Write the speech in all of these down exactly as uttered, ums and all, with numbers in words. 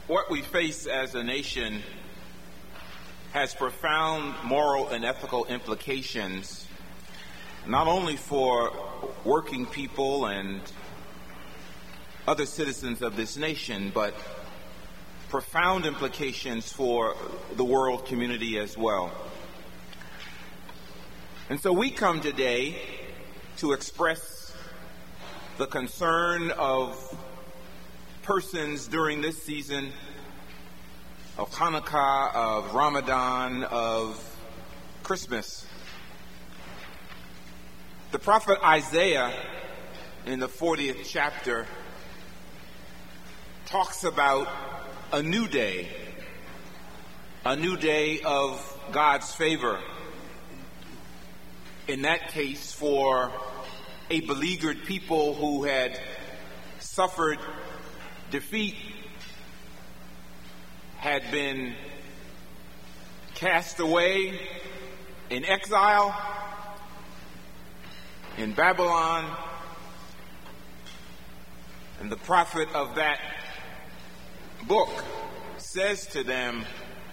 What we face as a nation has profound moral and ethical implications, not only for working people and other citizens of this nation, but profound implications for the world community as well. And so we come today to express the concern of persons during this season of Hanukkah, of Ramadan, of Christmas. The prophet Isaiah, in the fortieth chapter, talks about a new day, a new day of God's favor. In that case, for a beleaguered people who had suffered defeat, had been cast away in exile in Babylon, and the prophet of that book says to them,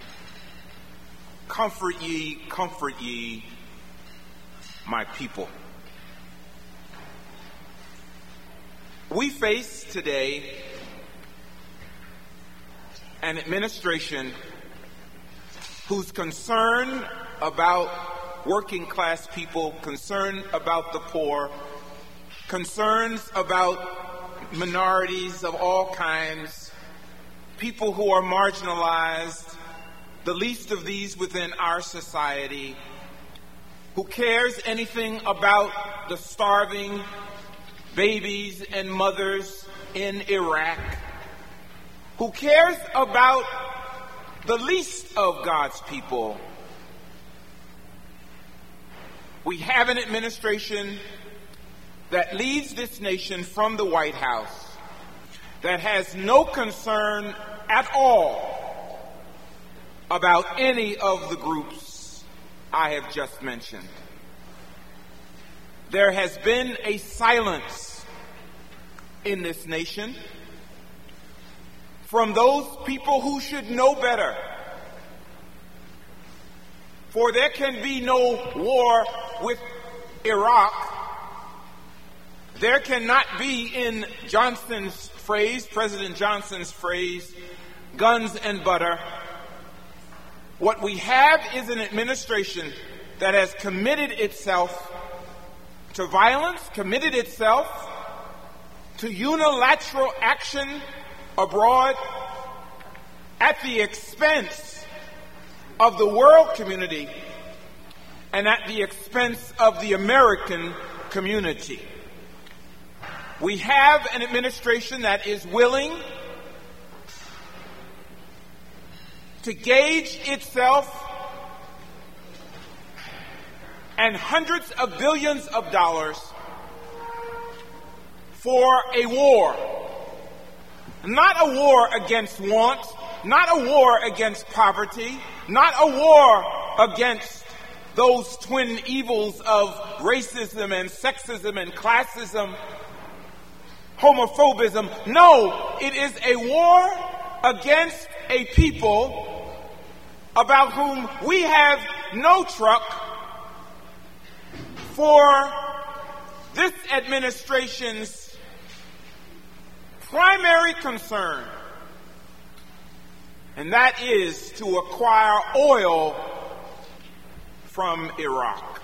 "Comfort ye, comfort ye, my people." We face today an administration whose concern about working class people, concern about the poor, concerns about minorities of all kinds, people who are marginalized, the least of these within our society, who cares anything about the starving babies and mothers in Iraq, who cares about the least of God's people. We have an administration that leads this nation from the White House that has no concern at all about any of the groups I have just mentioned. There has been a silence in this nation from those people who should know better. For there can be no war with Iraq. There cannot be, in Johnson's phrase, President Johnson's phrase, guns and butter. What we have is an administration that has committed itself to violence, committed itself to unilateral action abroad at the expense of the world community and at the expense of the American community. We have an administration that is willing to gauge itself and hundreds of billions of dollars for a war. Not a war against want, not a war against poverty, not a war against those twin evils of racism and sexism and classism, homophobism. No, it is a war against a people about whom we have no truck. For this administration's primary concern, and that is to acquire oil from Iraq.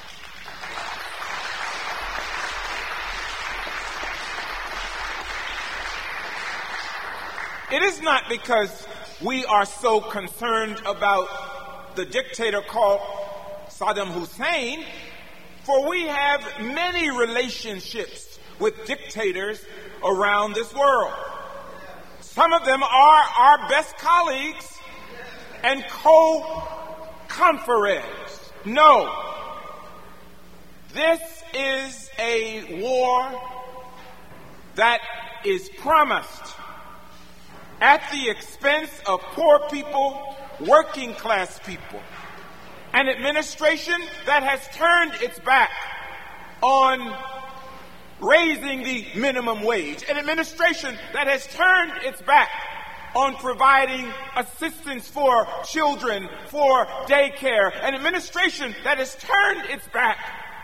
It is not because we are so concerned about the dictator called Saddam Hussein, for we have many relationships with dictators around this world. Some of them are our best colleagues and co-confreres. No, this is a war that is promised at the expense of poor people, working class people. An administration that has turned its back on raising the minimum wage. An administration that has turned its back on providing assistance for children, for daycare, an administration that has turned its back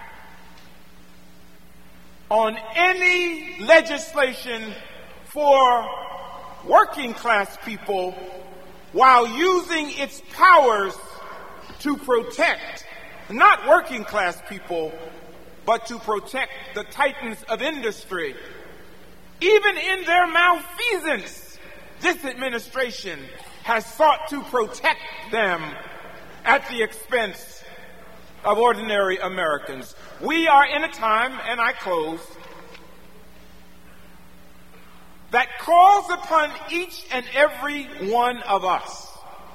on any legislation for working class people while using its powers to protect not working class people, but to protect the titans of industry. Even in their malfeasance, this administration has sought to protect them at the expense of ordinary Americans. We are in a time, and I close, that calls upon each and every one of us,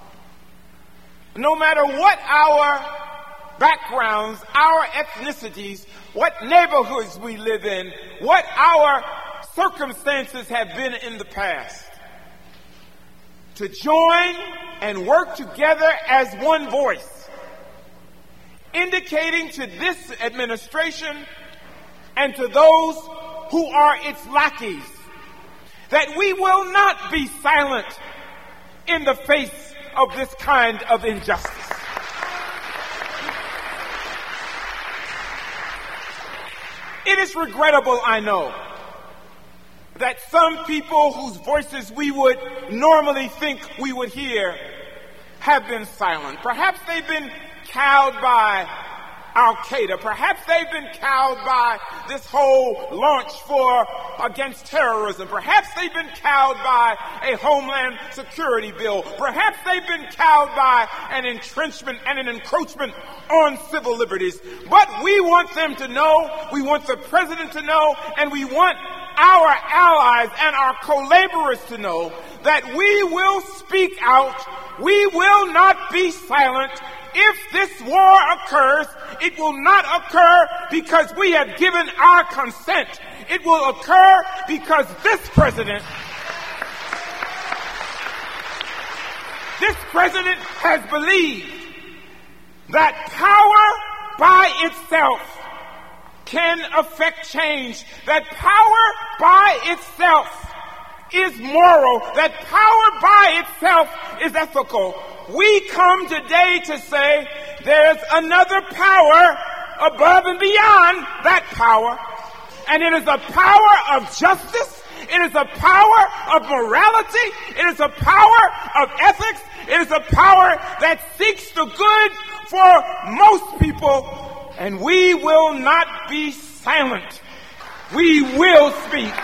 no matter what our backgrounds, our ethnicities, what neighborhoods we live in, what our circumstances have been in the past, to join and work together as one voice, indicating to this administration and to those who are its lackeys that we will not be silent in the face of this kind of injustice. It is regrettable, I know, that some people whose voices we would normally think we would hear have been silent. Perhaps they've been cowed by Al-Qaeda. Perhaps they've been cowed by this whole launch for against terrorism. Perhaps they've been cowed by a Homeland Security bill. Perhaps they've been cowed by an entrenchment and an encroachment on civil liberties. But we want them to know, we want the president to know, and we want our allies and our co-laborers to know that we will speak out. We will not be silent. If this war occurs, it will not occur because we have given our consent. It will occur because this president, this president has believed that power by itself can affect change, that power by itself is moral, that power by itself is ethical. We come today to say there's another power above and beyond that power, and it is a power of justice, it is a power of morality, it is a power of ethics, it is a power that seeks the good for most people, and we will not be silent. We will speak.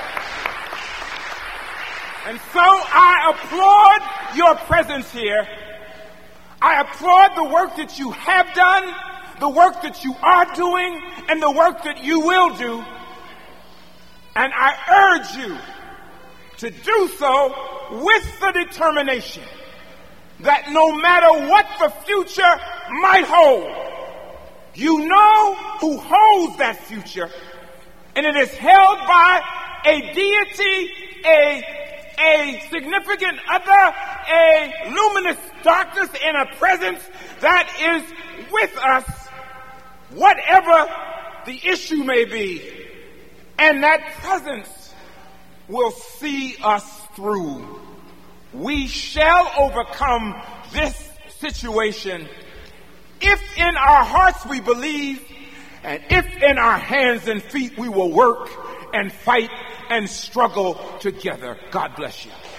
And so I applaud your presence here. I applaud the work that you have done, the work that you are doing, and the work that you will do. And I urge you to do so with the determination that no matter what the future might hold, you know who holds that future, and it is held by a deity, a a significant other, a luminous darkness in a presence that is with us, whatever the issue may be. And that presence will see us through. We shall overcome this situation if in our hearts we believe, and if in our hands and feet we will work and fight and struggle together. God bless you.